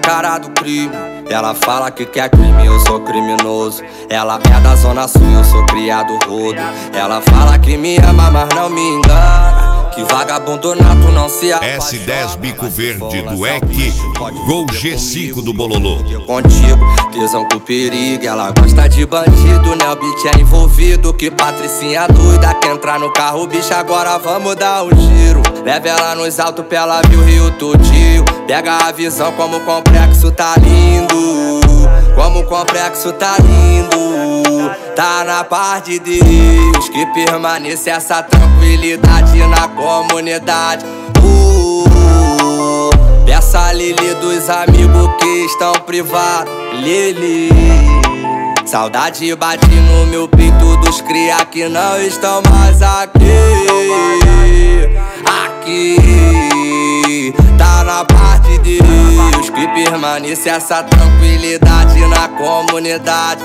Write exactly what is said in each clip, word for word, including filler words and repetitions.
cara do crime. Ela fala que quer crime, eu sou criminoso. Ela é da zona sul, eu sou criado rodo. Ela fala que me ama, mas não me engana. Que vagabundo nato não se apaixona. S dez Bico Verde do E C, Gol G cinco do Bololô. Contigo, tesão com perigo. Ela gosta de bandido, né? O beat é envolvido. Que patricinha doida quer entrar no carro, bicho, agora vamos dar um giro. Leva ela nos altos pra ela ver o Rio todinho. Pega a visão como o complexo tá lindo. Como o complexo tá lindo. Tá na paz de Deus que permanece essa tranquilidade na comunidade. uh, Peça a Lili dos amigos que estão privados. Lili, saudade bate no meu peito dos cria que não estão mais aqui. Aqui tá na paz de Deus que permanece essa tranquilidade na comunidade.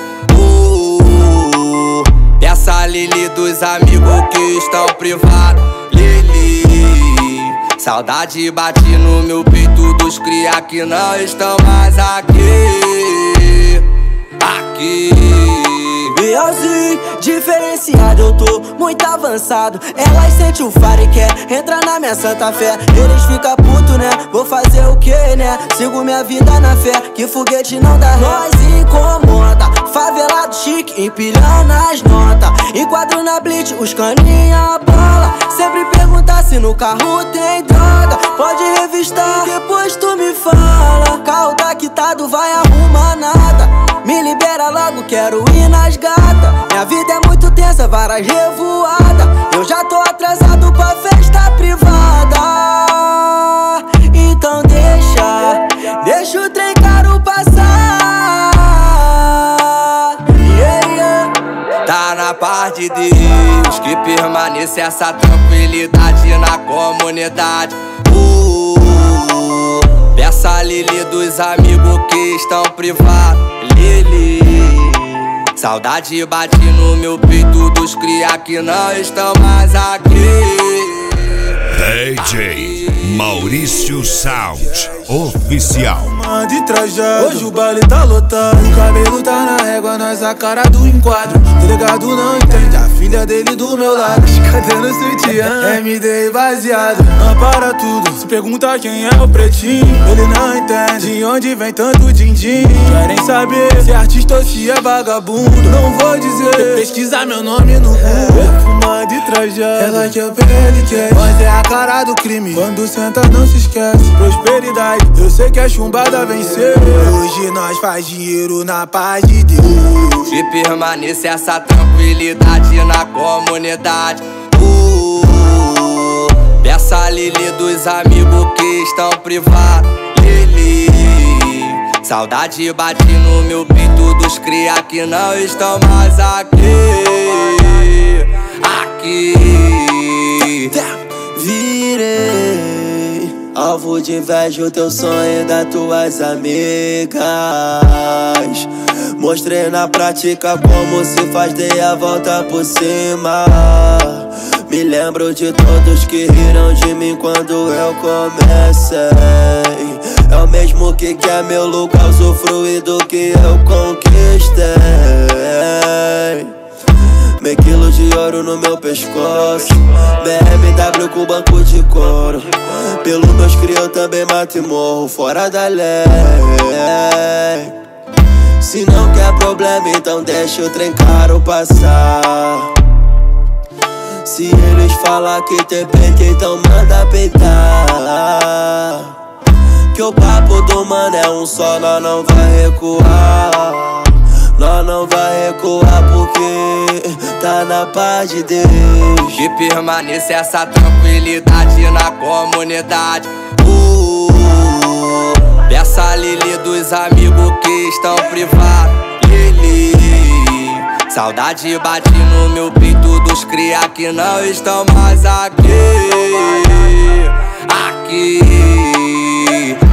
uh, Peça a Lili dos amigos que estão privados. Lili, saudade bate no meu peito dos cria que não estão mais aqui. Aqui Bielzinho, diferenciado, eu tô muito avançado. Elas sentem o faro e quer entrar na minha santa fé. Eles ficam puto, né? Vou fazer o que, né? Sigo minha vida na fé, que foguete não dá ré. Nós incomoda, favelado chique, empilhando as notas. Enquadro na blitz, os caninha bola. Sempre perguntar se no carro tem droga. Pode revistar, depois tu me fala. Carro tá quitado, vai arrumar nada. Me libera logo, quero ir nas gatas. Minha vida é muito tensa, várias revoadas. Eu já tô atrasado pra festa privada. Então deixa, deixa o trem caro passar. Yeah, yeah. Tá na paz de Deus que permanece essa tranquilidade na comunidade. uh, Peça a Lili dos amigos que estão privados. Lili, saudade bate no meu peito dos cria que não estão mais aqui. D J Maurício Sound Oficial. De trajado, hoje o baile tá lotado. O cabelo tá na régua, nós a cara do enquadro. Delegado não entende, a filha dele do meu lado. Cadê no sutiã? M D baseado, não para tudo. Se pergunta quem é o pretinho, ele não entende de onde vem tanto din-din. Querem saber se é artista ou se é vagabundo. Não vou dizer, pesquisar meu nome no Google. Fuma de trajado, ela que é o P L Cat. Mas é a cara do crime, quando senta não se esquece. Prosperidade, eu sei que a chumbada venceu. Hoje nós faz dinheiro na paz de Deus. Que permanece essa tranquilidade na comunidade. uh, Peça a Lili dos amigos que estão privados. Lili, saudade bate no meu peito dos cria que não estão mais aqui. Aqui virei alvo de inveja, o teu sonho das tuas amigas. Mostrei na prática como se faz, dei a volta por cima. Me lembro de todos que riram de mim quando eu comecei. É o mesmo que quer meu lugar, usufruir do que eu conquistei. Meio quilo de ouro no meu pescoço, B M W com banco de couro. Pelo meus cria eu também mato e morro fora da lei. Se não quer problema, então deixa o trem caro passar. Se eles falar que tem peito, então manda peitar. Que o papo do mano é um só, nós não vai recuar. Nós não vai recuar porque tá na paz de Deus. Que permanece essa tranquilidade na comunidade. uh, Peça a Lili dos amigos que estão privados. Lili, saudade bate no meu peito dos cria que não estão mais aqui. Aqui